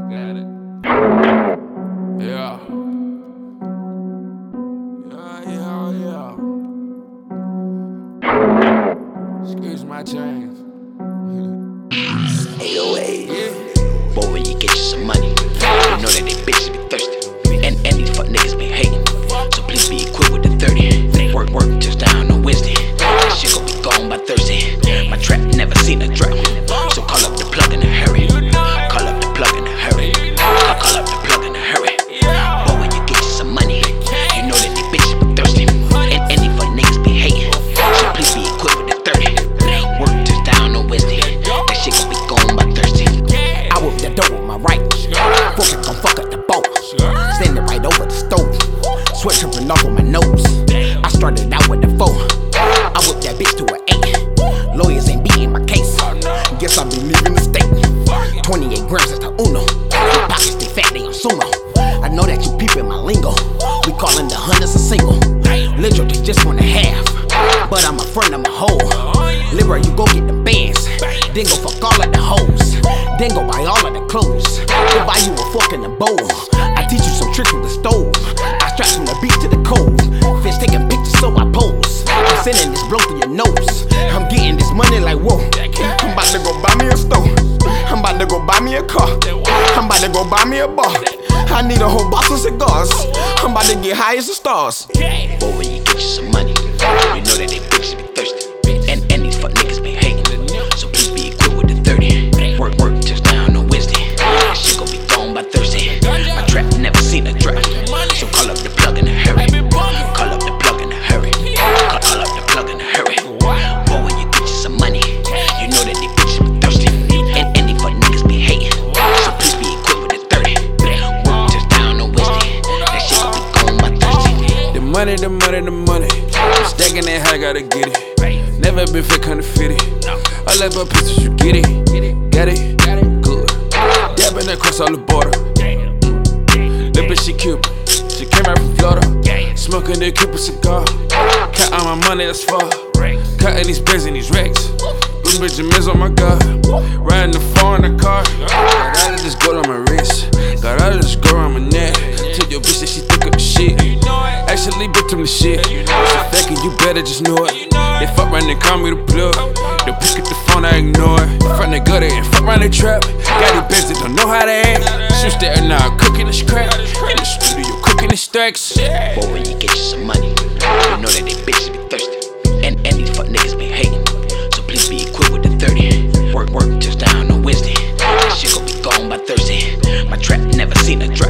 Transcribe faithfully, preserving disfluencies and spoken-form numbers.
Got it. Yeah. Yeah, yeah, yeah. Excuse my chains. eight oh eight. Yeah. Boy, when you get you some money, you know that they bitches be thirsty. And, and these fuck niggas be hating. So please be equipped with the thirty. Work, work, just down on Wednesday. That shit gon' be gone by Thursday. My trap never seen a drought. So call up the plug in a hurry. Call up the plug in a hurry. I'll call up the plug in a hurry. Boy, when you get you some money, you know that they bitches be thirsty. And, and these fuck niggas be hating. So please be equipped with the thirty. Work, just down on Wednesday. That shit gon' be gone by Thursday. I whip the dough with my right. Fork it gon' fuck up the boat. Stand it right over the stove. Sweat dripping off on my nose. I started out with the four. I whipped that bitch to an eight. Lawyers ain't beating my case. Guess I'll be leaving the state. twenty-eight grams is the uno. My pockets stay fat, they on sumo. I know that you peepin' my lingo. We callin' the hunters a single. Literal, they just wanna have. But I'm a friend of my hoe. Libra, you go get the bands. Then go fuck all of the hoes. Then go buy all of the clothes. Go buy you a fork and a bowl. I teach you some tricks with the stove. I strap from the beach to the cove. Fish taking pictures so I pose. I'm sending this blow through your nose. I'm getting this money like whoa. I'm about to go buy me a stove. I'm about to go buy me a car. I'm about to go buy me a bar. I need a whole box of cigars. I'm about to get high as the stars. Boy, when you get you some money, you know that they bitches be thirsty. And, and these fuck niggas be hating. So please be equipped with the thirty. Work, work, just down on Wednesday. That shit gon' be gone by Thursday. My trap never seen a drought. So call up the plug in a hurry. Call up the plug in a hurry. Call, call up the plug in a hurry. Boy, when you get you some money, you know that they bitches be thirsty. And, and these fuck niggas be hating. So please be equipped with the thirty. Work, just down on Wednesday. That shit gon' be gone by Thursday. The money, the money, the money. Stacking that high, gotta get it. Never been fake, kinda fitted. I left my pictures, you get it. Got it? Good. Dabbing across all the border. That bitch, she cute. She came out from Florida. Smoking the Cuban cigar. Cut all my money, that's far. Cutting these braids and these racks. Blue Benjamins on my god. Riding the four in the car. Got all of this gold on my wrist. Got all of this gold on my neck. Tell your bitch that she think of the shit. Actually, bitch, I'm the shit. She faking, you better just know it. They fuck round and call me the plug. They pick up the phone, I ignore it. Front they gutter and fuck round they trap. Got these bitches that don't know how to act. Shoot there now, cooking this crap. In the studio, cooking these stacks. Boy, when you get you some money, you know that they bitches be thirsty. And, and these fuck niggas be hating. So please be equipped with the thirty. Work, work, just down on Wednesday. That shit gon' be gone by Thursday. My trap never seen a drought.